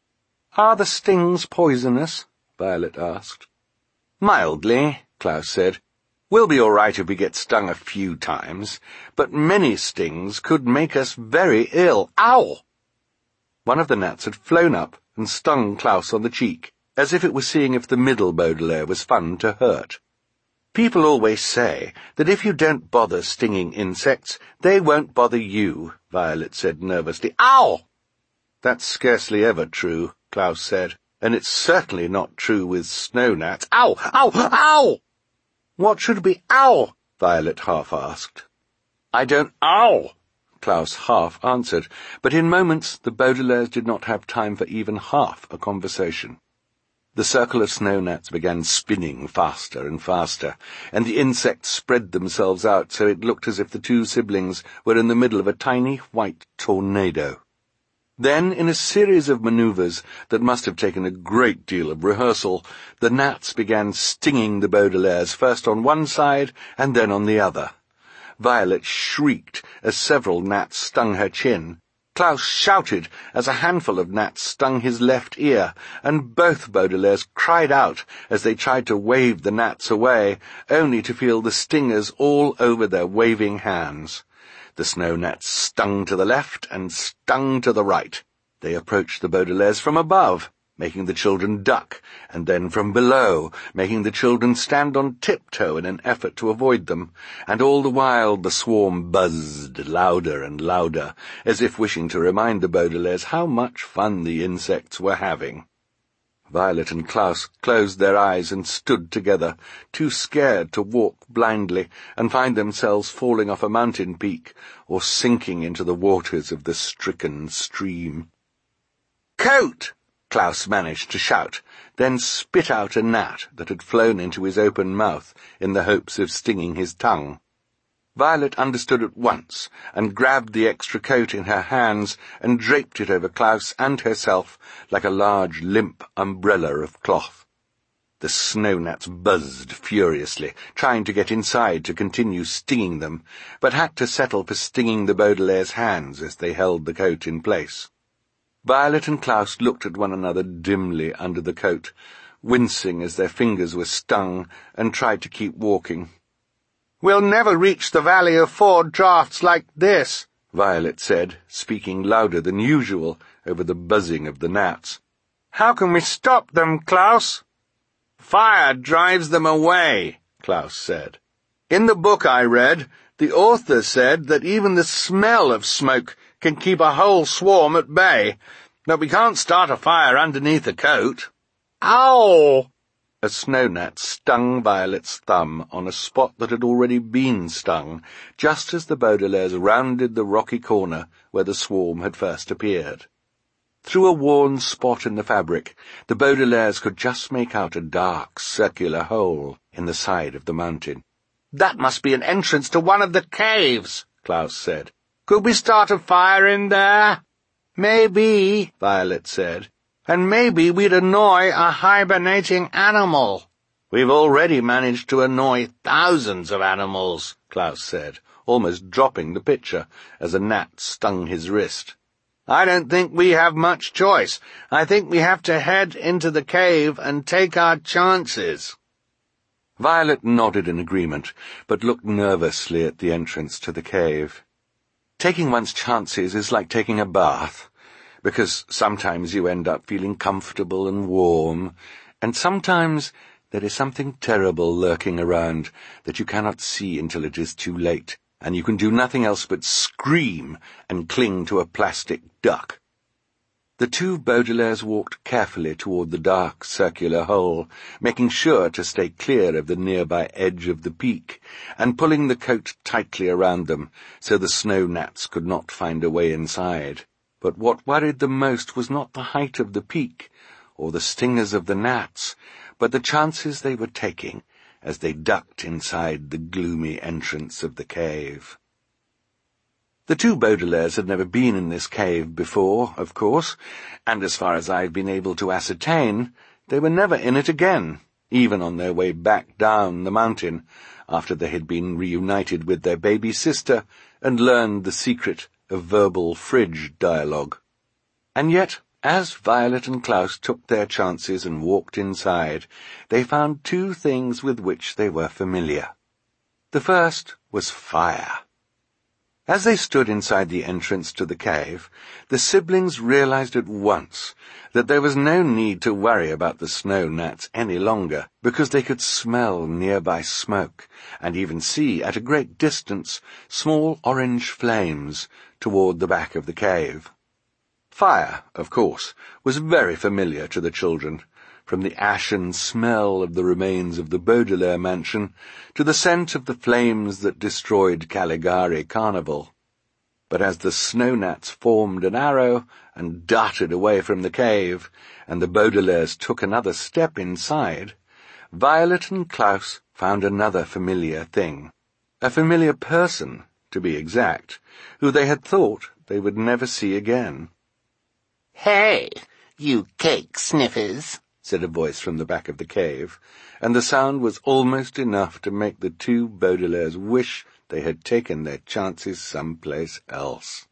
"Are the stings poisonous?" Violet asked. "Mildly," Klaus said. "We'll be all right if we get stung a few times, but many stings could make us very ill." "Ow!" One of the gnats had flown up and stung Klaus on the cheek, as if it was seeing if the middle Baudelaire was fun to hurt. "People always say that if you don't bother stinging insects, they won't bother you," Violet said nervously. "Ow!" "That's scarcely ever true," Klaus said, "and it's certainly not true with snow gnats." "Ow! Ow! Ow!" "What should be ow?" Violet half asked. "I don't ow," Klaus half answered, but in moments the Baudelaires did not have time for even half a conversation. The circle of snow gnats began spinning faster and faster, and the insects spread themselves out so it looked as if the two siblings were in the middle of a tiny white tornado. Then, in a series of maneuvers that must have taken a great deal of rehearsal, the gnats began stinging the Baudelaires first on one side and then on the other. Violet shrieked as several gnats stung her chin. Klaus shouted as a handful of gnats stung his left ear, and both Baudelaires cried out as they tried to wave the gnats away, only to feel the stingers all over their waving hands. The snow gnats stung to the left and stung to the right. They approached the Baudelaires from above, making the children duck, and then from below, making the children stand on tiptoe in an effort to avoid them, and all the while the swarm buzzed louder and louder, as if wishing to remind the Baudelaires how much fun the insects were having. Violet and Klaus closed their eyes and stood together, too scared to walk blindly and find themselves falling off a mountain peak or sinking into the waters of the stricken stream. "Coat!" Klaus managed to shout, then spit out a gnat that had flown into his open mouth in the hopes of stinging his tongue. Violet understood at once, and grabbed the extra coat in her hands and draped it over Klaus and herself like a large, limp umbrella of cloth. The snow gnats buzzed furiously, trying to get inside to continue stinging them, but had to settle for stinging the Baudelaire's hands as they held the coat in place. Violet and Klaus looked at one another dimly under the coat, wincing as their fingers were stung, and tried to keep walking. "We'll never reach the Valley of Four Draughts like this," Violet said, speaking louder than usual over the buzzing of the gnats. "How can we stop them, Klaus?" "Fire drives them away," Klaus said. "In the book I read, the author said that even the smell of smoke can keep a whole swarm at bay, but we can't start a fire underneath a coat." "Ow!" A snow gnat stung Violet's thumb on a spot that had already been stung, just as the Baudelaires rounded the rocky corner where the swarm had first appeared. Through a worn spot in the fabric, the Baudelaires could just make out a dark, circular hole in the side of the mountain. "That must be an entrance to one of the caves," Klaus said. "Could we start a fire in there?" "Maybe," Violet said. "And maybe we'd annoy a hibernating animal." "We've already managed to annoy thousands of animals," Klaus said, almost dropping the pitcher as a gnat stung his wrist. "I don't think we have much choice. I think we have to head into the cave and take our chances." Violet nodded in agreement, but looked nervously at the entrance to the cave. Taking one's chances is like taking a bath, because sometimes you end up feeling comfortable and warm, and sometimes there is something terrible lurking around that you cannot see until it is too late, and you can do nothing else but scream and cling to a plastic duck. The two Baudelaires walked carefully toward the dark circular hole, making sure to stay clear of the nearby edge of the peak, and pulling the coat tightly around them so the snow gnats could not find a way inside. But what worried them most was not the height of the peak, or the stingers of the gnats, but the chances they were taking as they ducked inside the gloomy entrance of the cave. The two Baudelaires had never been in this cave before, of course, and as far as I've been able to ascertain, they were never in it again, even on their way back down the mountain, after they had been reunited with their baby sister and learned the secret of verbal fridge dialogue. And yet, as Violet and Klaus took their chances and walked inside, they found two things with which they were familiar. The first was fire. As they stood inside the entrance to the cave, the siblings realized at once that there was no need to worry about the snow gnats any longer, because they could smell nearby smoke, and even see, at a great distance, small orange flames toward the back of the cave. Fire, of course, was very familiar to the children, from the ashen smell of the remains of the Baudelaire mansion to the scent of the flames that destroyed Caligari Carnival. But as the snow gnats formed an arrow and darted away from the cave, and the Baudelaires took another step inside, Violet and Klaus found another familiar thing. A familiar person, to be exact, who they had thought they would never see again. "Hey, you cake sniffers," said a voice from the back of the cave, and the sound was almost enough to make the two Baudelaires wish they had taken their chances someplace else.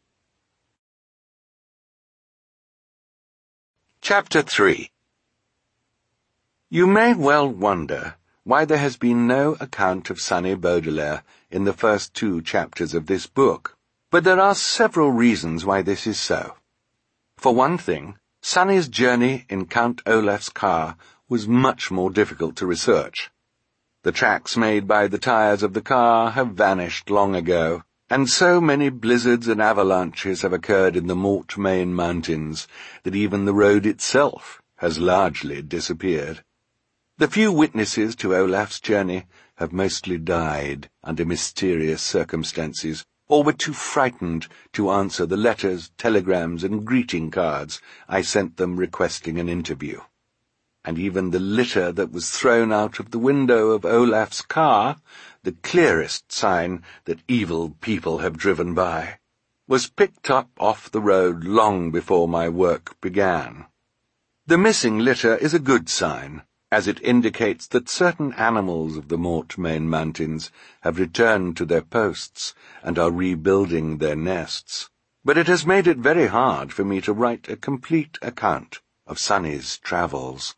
Chapter three. You may well wonder why there has been no account of Sonny Baudelaire in the first two chapters of this book, but there are several reasons why this is so. For one thing, Sonny's journey in Count Olaf's car was much more difficult to research. The tracks made by the tires of the car have vanished long ago, and so many blizzards and avalanches have occurred in the Mortmain Mountains that even the road itself has largely disappeared. The few witnesses to Olaf's journey have mostly died under mysterious circumstances, or were too frightened to answer the letters, telegrams, and greeting cards I sent them requesting an interview. And even the litter that was thrown out of the window of Olaf's car, the clearest sign that evil people have driven by, was picked up off the road long before my work began. The missing litter is a good sign, as it indicates that certain animals of the Mortmain Mountains have returned to their posts and are rebuilding their nests. But it has made it very hard for me to write a complete account of Sunny's travels.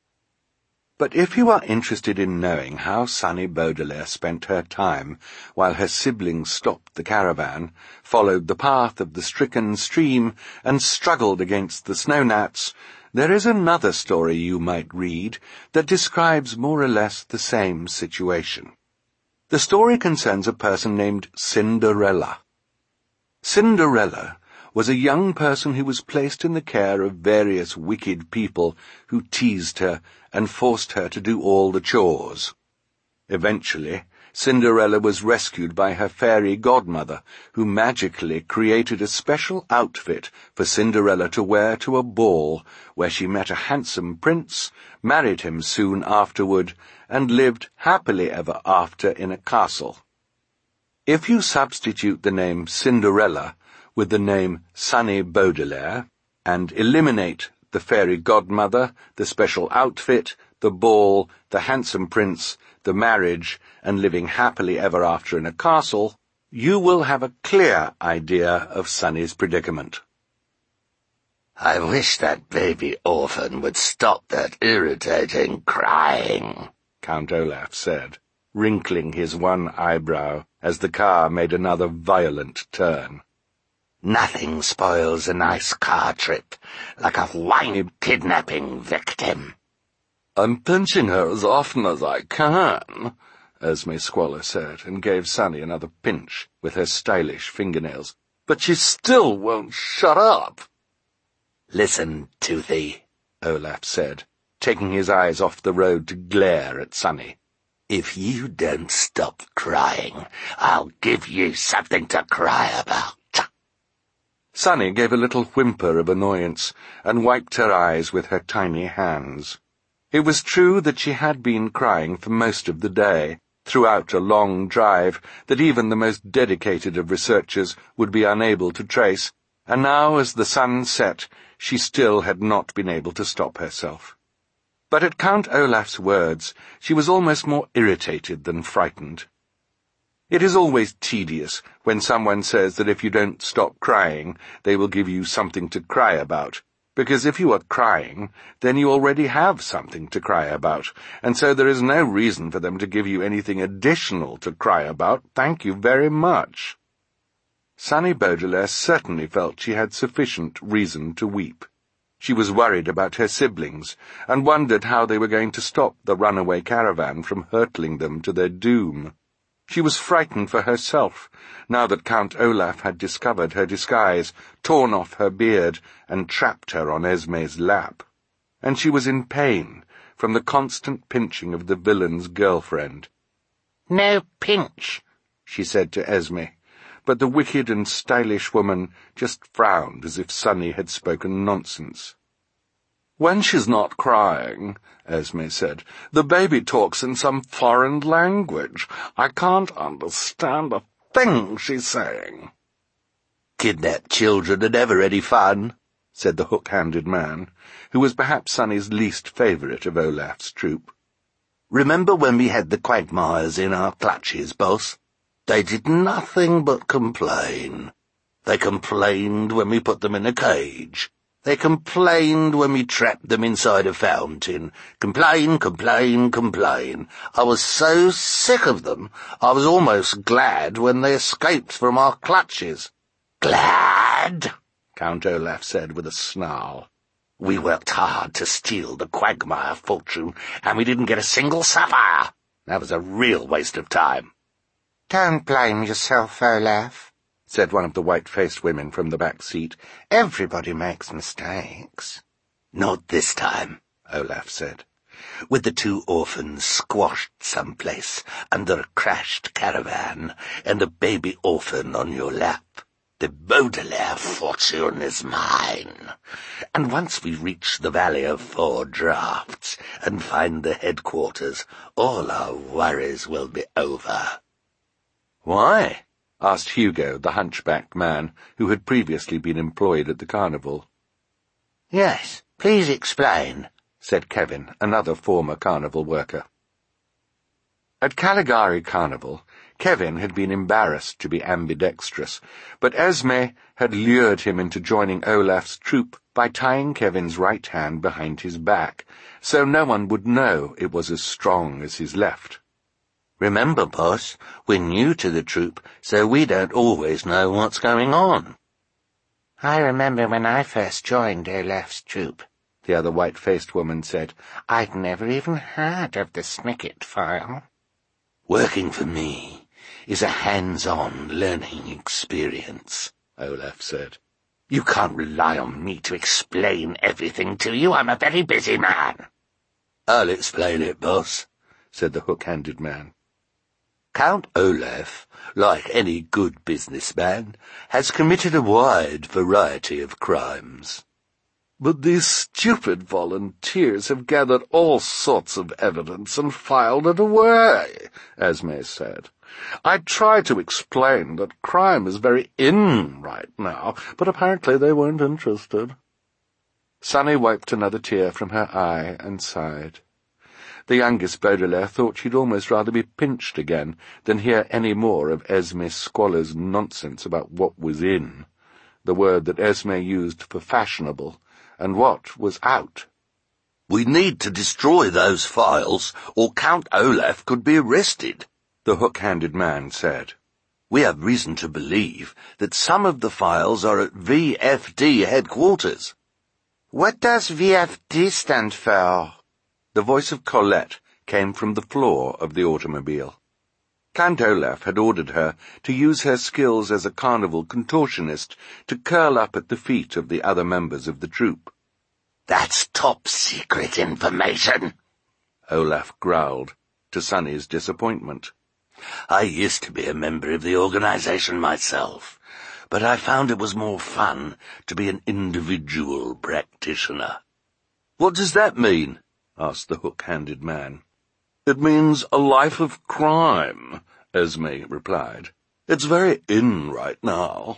But if you are interested in knowing how Sunny Baudelaire spent her time while her siblings stopped the caravan, followed the path of the stricken stream, and struggled against the snow gnats, there is another story you might read that describes more or less the same situation. The story concerns a person named Cinderella. Cinderella was a young person who was placed in the care of various wicked people who teased her and forced her to do all the chores. Eventually, Cinderella was rescued by her fairy godmother, who magically created a special outfit for Cinderella to wear to a ball, where she met a handsome prince, married him soon afterward, and lived happily ever after in a castle. If you substitute the name Cinderella with the name Sunny Baudelaire, and eliminate the fairy godmother, the special outfit, the ball, the handsome prince, the marriage, and living happily ever after in a castle, you will have a clear idea of Sunny's predicament. I wish that baby orphan would stop that irritating crying, Count Olaf said, wrinkling his one eyebrow as the car made another violent turn. Nothing spoils a nice car trip like a whiny kidnapping victim. I'm pinching her as often as I can, Esme Squalor said, and gave Sunny another pinch with her stylish fingernails. But she still won't shut up. Listen, Toothy, Olaf said, taking his eyes off the road to glare at Sunny. If you don't stop crying, I'll give you something to cry about. Sunny gave a little whimper of annoyance and wiped her eyes with her tiny hands. It was true that she had been crying for most of the day, throughout a long drive that even the most dedicated of researchers would be unable to trace, and now as the sun set, she still had not been able to stop herself. But at Count Olaf's words, she was almost more irritated than frightened. It is always tedious when someone says that if you don't stop crying, they will give you something to cry about, because if you are crying, then you already have something to cry about, and so there is no reason for them to give you anything additional to cry about. Thank you very much. Sunny Baudelaire certainly felt she had sufficient reason to weep. She was worried about her siblings, and wondered how they were going to stop the runaway caravan from hurtling them to their doom. She was frightened for herself, now that Count Olaf had discovered her disguise, torn off her beard, and trapped her on Esme's lap. And she was in pain from the constant pinching of the villain's girlfriend. No pinch, she said to Esme, but the wicked and stylish woman just frowned as if Sunny had spoken nonsense. When she's not crying, Esme said, the baby talks in some foreign language. I can't understand a thing she's saying. Kidnapped children are never any fun, said the hook-handed man, who was perhaps Sunny's least favourite of Olaf's troop. Remember when we had the quagmires in our clutches, boss? They did nothing but complain. They complained when we put them in a cage. They complained when we trapped them inside a fountain. Complain, complain, complain. I was so sick of them, I was almost glad when they escaped from our clutches. Glad, Count Olaf said with a snarl. We worked hard to steal the quagmire fortune, and we didn't get a single sapphire. That was a real waste of time. Don't blame yourself, Olaf, said one of the white-faced women from the back seat. Everybody makes mistakes. Not this time, Olaf said. with the two orphans squashed someplace under a crashed caravan and a baby orphan on your lap. The Baudelaire fortune is mine. And once we reach the Valley of Four Draughts and find the headquarters, all our worries will be over." "Why?" asked Hugo, the hunchbacked man, who had previously been employed at the carnival. "Yes, please explain," said Kevin, another former carnival worker. At Caligari Carnival, Kevin had been embarrassed to be ambidextrous, but Esme had lured him into joining Olaf's troupe by tying Kevin's right hand behind his back, so no one would know it was as strong as his left. "Remember, boss, we're new to the troupe, so we don't always know what's going on." "I remember when I first joined Olaf's troupe," the other white-faced woman said. "I'd never even heard of the Snicket file." "Working for me is a hands-on learning experience," Olaf said. "You can't rely on me to explain everything to you. I'm a very busy man." "I'll explain it, boss," said the hook-handed man. "Count Olaf, like any good businessman, has committed a wide variety of crimes." "But these stupid volunteers have gathered all sorts of evidence and filed it away," Esme said. "I tried to explain that crime is very in right now, but apparently they weren't interested." Sunny wiped another tear from her eye and sighed. The youngest Baudelaire thought she'd almost rather be pinched again than hear any more of Esme Squaller's nonsense about what was in, the word that Esme used for fashionable, and what was out. "We need to destroy those files, or Count Olaf could be arrested," the hook-handed man said. "We have reason to believe that some of the files are at V F D headquarters." "What does V F D stand for?" The voice of Colette came from the floor of the automobile. Count Olaf had ordered her to use her skills as a carnival contortionist to curl up at the feet of the other members of the troupe. "That's top-secret information," Olaf growled, to Sunny's disappointment. "I used to be a member of the organization myself, but I found it was more fun to be an individual practitioner." "What does that mean?" asked the hook-handed man. "It means a life of crime," Esme replied. "It's very in right now."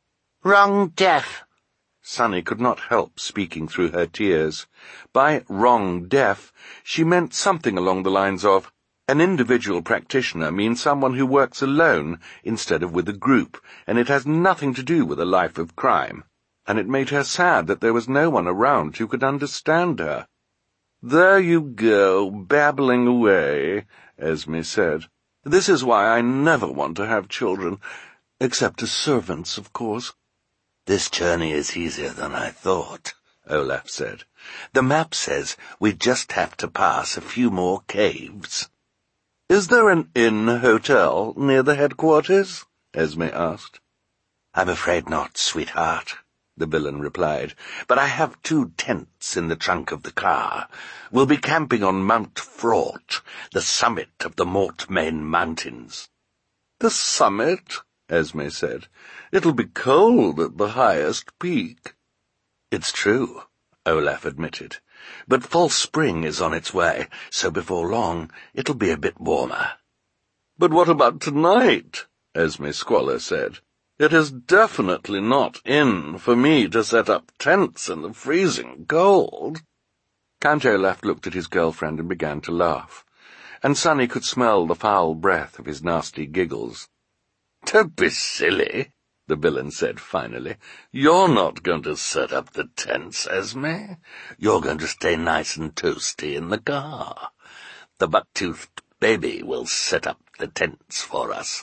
"Wrong deaf." Sunny could not help speaking through her tears. By wrong deaf, she meant something along the lines of, an individual practitioner means someone who works alone instead of with a group, and it has nothing to do with a life of crime, and it made her sad that there was no one around who could understand her. "There you go, babbling away," Esme said. "This is why I never want to have children, except as servants, of course." "This journey is easier than I thought," Olaf said. "The map says we just have to pass a few more caves." "Is there an inn hotel near the headquarters?" Esme asked. "I'm afraid not, sweetheart," the villain replied, "but I have two tents in the trunk of the car. We'll be camping on Mount Fraught, the summit of the Mortmain Mountains." "The summit?" Esme said. "It'll be cold at the highest peak." "It's true," Olaf admitted, "but fall spring is on its way, so before long it'll be a bit warmer." "But what about tonight?" Esme Squaller said. "It is definitely not in for me to set up tents in the freezing cold." Count Olaf looked at his girlfriend and began to laugh, and Sunny could smell the foul breath of his nasty giggles. "Don't be silly," the villain said finally. "You're not going to set up the tents, Esme. You're going to stay nice and toasty in the car. The buck-toothed baby will set up the tents for us."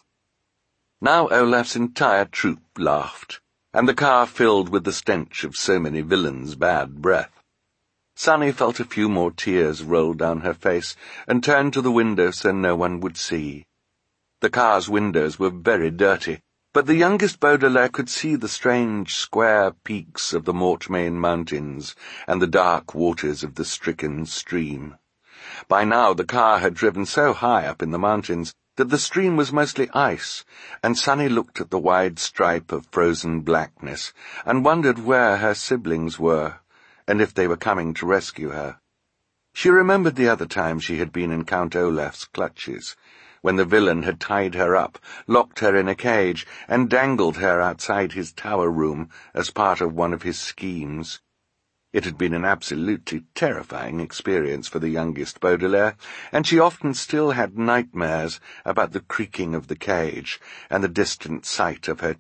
Now Olaf's entire troop laughed, and the car filled with the stench of so many villains' bad breath. Sunny felt a few more tears roll down her face and turned to the window so no one would see. The car's windows were very dirty, but the youngest Baudelaire could see the strange square peaks of the Mortmain Mountains and the dark waters of the stricken stream. By now the car had driven so high up in the mountains that the stream was mostly ice, and Sunny looked at the wide stripe of frozen blackness and wondered where her siblings were, and if they were coming to rescue her. She remembered the other time she had been in Count Olaf's clutches, when the villain had tied her up, locked her in a cage, and dangled her outside his tower room as part of one of his schemes. It had been an absolutely terrifying experience for the youngest Baudelaire, and she often still had nightmares about the creaking of the cage and the distant sight of her